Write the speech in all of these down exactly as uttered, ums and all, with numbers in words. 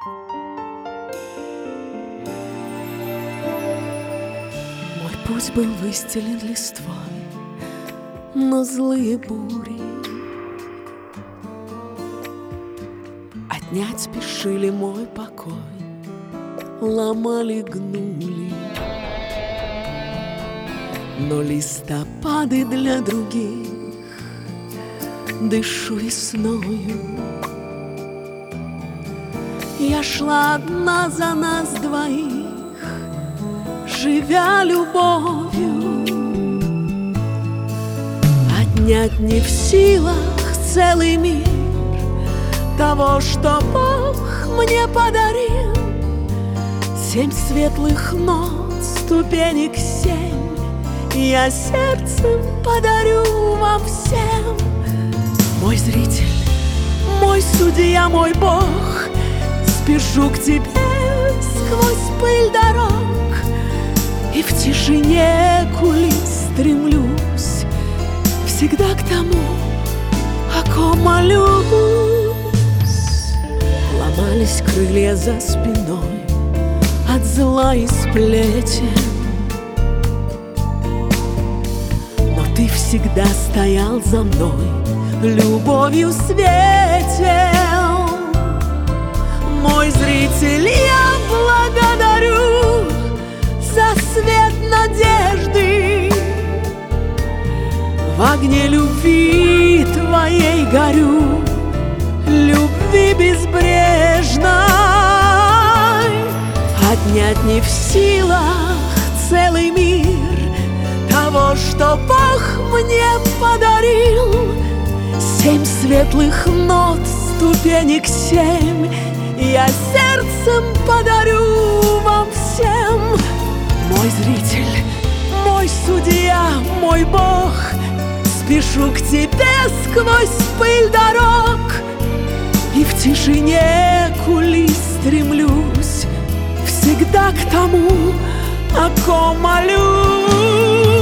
Мой путь был выстелен листвой, но злые бури отнять спешили мой покой, ломали, гнули. Но листопады для других дышу весною. Я шла одна за нас двоих, живя любовью. Отнять не в силах целый мир того, что Бог мне подарил. Семь светлых нот, ступенек семь, я сердцем подарю вам всем. Мой зритель, мой судья, мой Бог, спешу к тебе сквозь пыль дорог, и в тишине кулис стремлюсь всегда к тому, о ком молюсь. Ломались крылья за спиной от зла и сплетен, но ты всегда стоял за мной, любовью светил. Мой зритель, я благодарю за свет надежды. В огне любви твоей горю, любви безбрежной. Отнять не в силах целый мир того, что Бог мне подарил. Семь светлых нот, ступенек семь, я сердцем подарю вам всем. Мой зритель, мой судья, мой Бог, спешу к тебе сквозь пыль дорог, и в тишине кулис стремлюсь всегда к тому, о ком молюсь.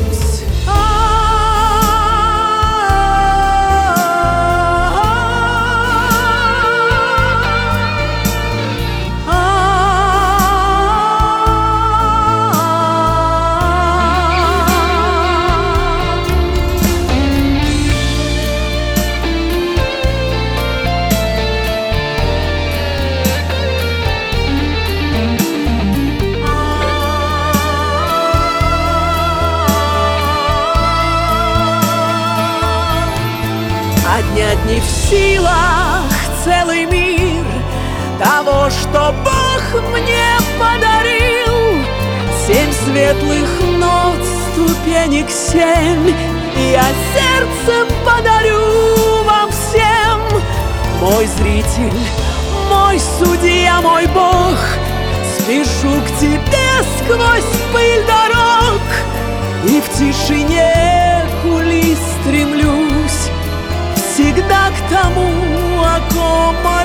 Отнять не в силах целый мир того, что Бог мне подарил. Семь светлых нот, ступенек семь, я сердцем подарю вам всем. Мой зритель, мой судья, мой Бог, спешу к тебе сквозь пыль дорог, и в тишине кулис стремлюсь всегда к тому, о ком